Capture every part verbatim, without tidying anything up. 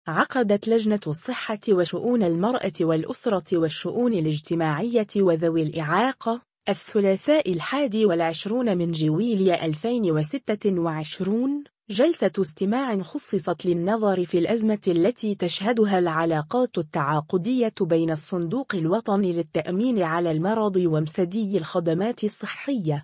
عقدت لجنة الصحة وشؤون المرأة والأسرة والشؤون الاجتماعية وذوي الإعاقة الثلاثاء الحادي والعشرون من جويلية ألفين وستة وعشرين جلسة استماع خصصت للنظر في الأزمة التي تشهدها العلاقات التعاقدية بين الصندوق الوطني للتأمين على المرض ومسدي الخدمات الصحية.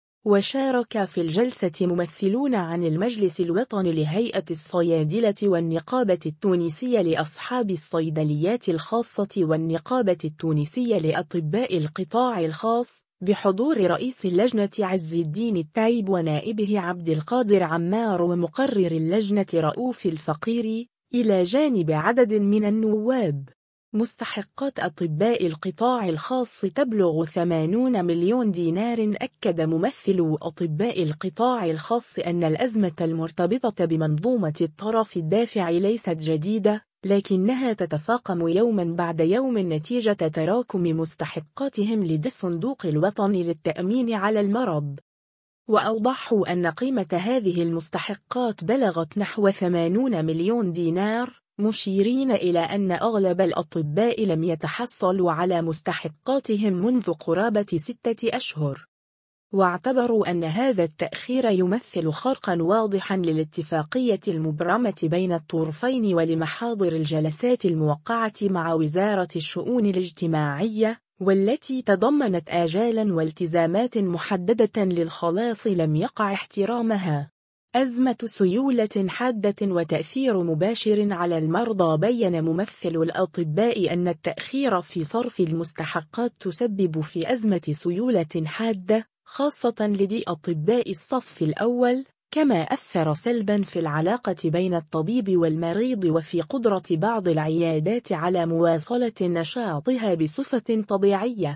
وشارك في الجلسة ممثلون عن المجلس الوطني لهيئة الصيادلة والنقابة التونسية لأصحاب الصيدليات الخاصة والنقابة التونسية لأطباء القطاع الخاص، بحضور رئيس اللجنة عز الدين التايب ونائبه عبد القادر عمار ومقرر اللجنة رؤوف الفقيري، إلى جانب عدد من النواب. مستحقات أطباء القطاع الخاص تبلغ ثمانين مليون دينار. أكد ممثل أطباء القطاع الخاص أن الأزمة المرتبطة بمنظومة الطرف الدافع ليست جديدة، لكنها تتفاقم يوما بعد يوم نتيجة تراكم مستحقاتهم لدى الصندوق الوطني للتأمين على المرض. وأوضحوا أن قيمة هذه المستحقات بلغت نحو ثمانين مليون دينار، مشيرين إلى أن أغلب الأطباء لم يتحصلوا على مستحقاتهم منذ قرابة ستة أشهر. واعتبروا أن هذا التأخير يمثل خرقا واضحا للاتفاقية المبرمة بين الطرفين ولمحاضر الجلسات الموقعة مع وزارة الشؤون الاجتماعية، والتي تضمنت آجالا والتزامات محددة للخلاص لم يقع احترامها. أزمة سيولة حادة وتأثير مباشر على المرضى. بيّن ممثل الأطباء أن التأخير في صرف المستحقات تسبب في أزمة سيولة حادة، خاصة لدى أطباء الصف الأول، كما أثر سلبا في العلاقة بين الطبيب والمريض وفي قدرة بعض العيادات على مواصلة نشاطها بصفة طبيعية.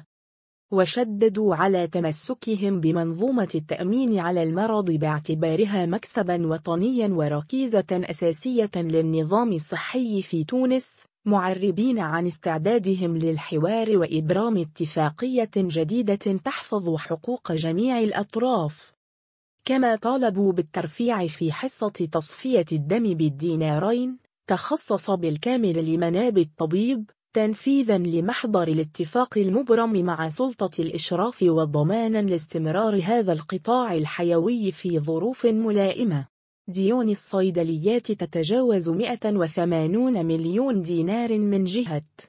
وشددوا على تمسكهم بمنظومة التأمين على المرض باعتبارها مكسبا وطنيا وركيزة أساسية للنظام الصحي في تونس، معربين عن استعدادهم للحوار وإبرام اتفاقية جديدة تحفظ حقوق جميع الأطراف. كما طالبوا بالترفيع في حصة تصفية الدم بالدينارين، تخصص بالكامل لمناب الطبيب، تنفيذا لمحضر الاتفاق المبرم مع سلطة الإشراف وضمانا لاستمرار هذا القطاع الحيوي في ظروف ملائمة. ديون الصيدليات تتجاوز مئة وثمانين مليون دينار من جهة